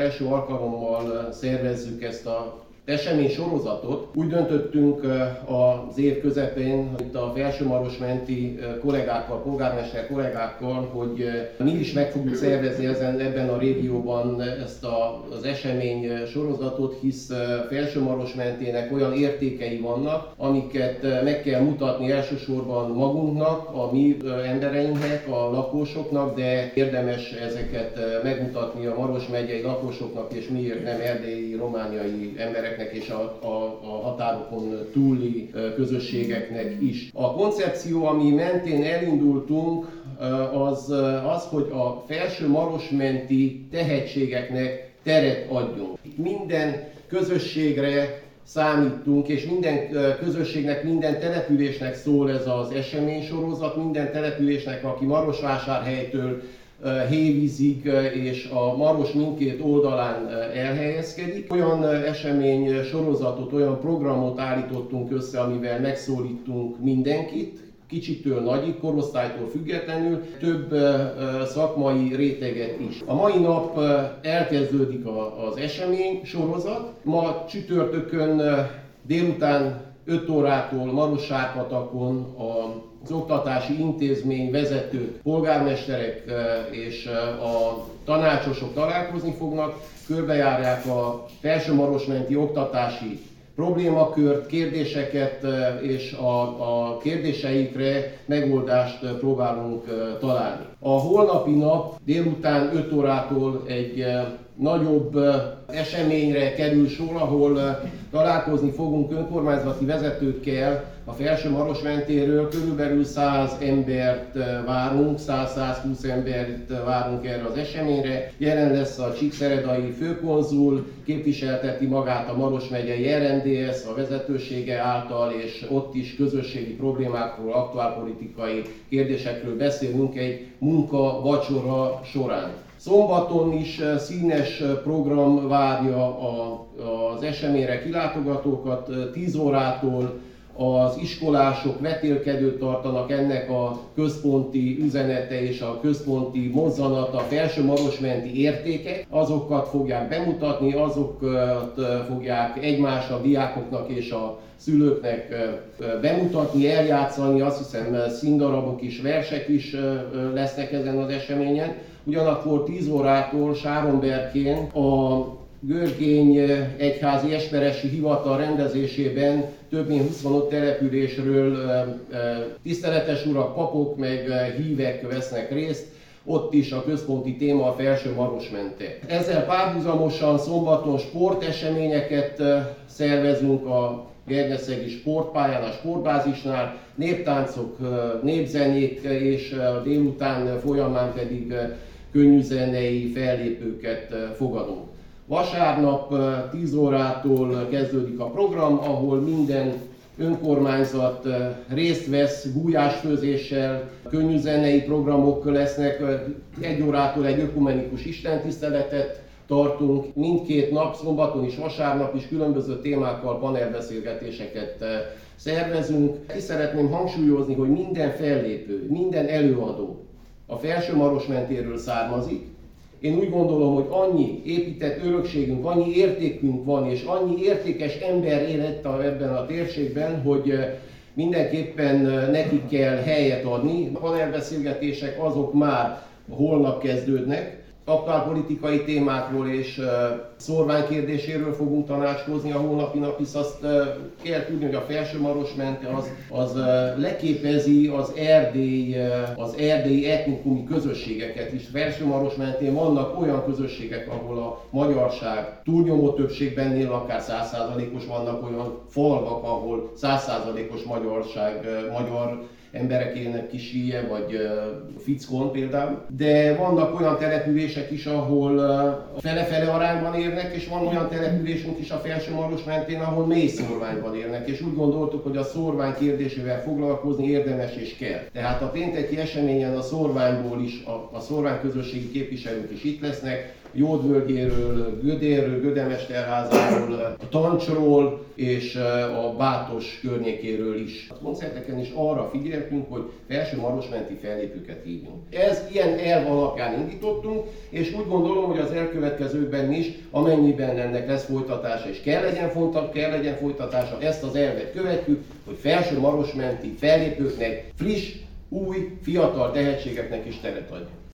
első alkalommal szervezzük ezt a esemény sorozatot. Úgy döntöttünk az év közepén, itt a Felsőmarosmenti kollégákkal, polgármester kollégákkal, hogy mi is meg fogjuk szervezni ebben a régióban ezt az esemény sorozatot, hisz Felsőmarosmentének olyan értékei vannak, amiket meg kell mutatni elsősorban magunknak, a mi embereinknek, a lakosoknak, de érdemes ezeket megmutatni a Maros megyei lakosoknak, és miért nem erdélyi, romániai embereknek és a határokon túli közösségeknek is. A koncepció, ami mentén elindultunk, az, hogy a Felsőmarosmenti tehetségeknek teret adjunk. Minden közösségre számítunk, és minden közösségnek, minden településnek szól ez az eseménysorozat, minden településnek, aki Marosvásárhelytől Hévízig és a Maros mindkét oldalán elhelyezkedik. Olyan esemény sorozatot, olyan programot állítottunk össze, amivel megszólítunk mindenkit, kicsitől nagyig, korosztálytól függetlenül, több szakmai réteget is. A mai nap elkezdődik az esemény sorozat. Ma csütörtökön délután 5 órától Maros-Sárpatakon az oktatási intézmény vezetők, polgármesterek és a tanácsosok találkozni fognak, körbejárják a Felsőmarosmenti oktatási problémakört, kérdéseket, és a kérdéseikre megoldást próbálunk találni. A holnapi nap délután 5 órától egy nagyobb eseményre kerül sor, ahol találkozni fogunk önkormányzati vezetőkkel a Felsőmarosmentéről. Körülbelül 100 embert várunk, 100-120 embert várunk erre az eseményre. Jelen lesz a csíkszeredai főkonzul, képviselteti magát a Maros megyei RMDSZ a vezetősége által, és ott is közösségi problémákról, aktuálpolitikai kérdésekről beszélünk egy munka-vacsora során. Szombaton is színes program várja az eseményre kilátogatókat. 10 órától az iskolások vetélkedőt tartanak, ennek a központi üzenete és a központi mozzanata Felsőmarosmenti értékek. Azokat fogják bemutatni, azokat fogják egymás a diákoknak és a szülőknek bemutatni, eljátszani. Azt hiszem színdarabok is, versek is lesznek ezen az eseményen. Ugyanakkor 10 órától Sáronberkén a Görgény Egyházi Esperesi Hivatal rendezésében több mint 25 településről tiszteletes urak, papok meg hívek vesznek részt. Ott is a központi téma a Felsőmarosmente. Ezzel párhuzamosan szombaton sporteseményeket szervezünk a Gernyeszegi sportpályán, a sportbázisnál, néptáncok, népzenék, és délután folyamán pedig könnyűzenei fellépőket fogadunk. Vasárnap 10 órától kezdődik a program, ahol minden önkormányzat részt vesz gulyásfőzéssel, könnyűzenei programok lesznek, 1 órától egy ökumenikus istentiszteletet tartunk. Mindkét nap, szombaton is, vasárnap is különböző témákkal panelbeszélgetéseket szervezünk. Ki szeretném hangsúlyozni, hogy minden fellépő, minden előadó a Felsőmarosmentéről származik. Én úgy gondolom, hogy annyi épített örökségünk, annyi értékünk van, és annyi értékes ember él ebben a térségben, hogy mindenképpen nekik kell helyet adni. A panelbeszélgetések azok már holnap kezdődnek. Aktuálpolitikai témákról és szórványkérdéséről fogunk tanácskozni a holnapi nap, hisz azt kell tudni, hogy a Felsőmarosmente az leképezi az erdélyi etnikumi közösségeket is. Felsőmarosmentén vannak olyan közösségek, ahol a magyarság túlnyomó többségben él, akár 100%-os, vannak olyan falvak, ahol 100%-os magyar emberek élnek Kisíje vagy Fickón például, de vannak olyan települések is, ahol fele-fele arányban élnek, és van olyan településünk is a Felsőmarosmentén, ahol mély szórványban élnek, és úgy gondoltuk, hogy a szórvány kérdésével foglalkozni érdemes és kell. Tehát a pénteki eseményen a szórványból is, a szórvány közösségi képviselők is itt lesznek, Jódvölgyéről, Gödéről, Gödemesterházáról, a Tancsról és a Bátos környékéről is. A koncerteken is arra figyeltünk, hogy felsőmarosmenti fellépőket hívjunk. Ez ilyen elv alapján indítottunk, és úgy gondolom, hogy az elkövetkezőkben is, amennyiben ennek lesz folytatása, és kell legyen folytatása, ezt az elvet követjük, hogy felsőmarosmenti fellépőknek, friss, új, fiatal tehetségeknek is teret adjunk.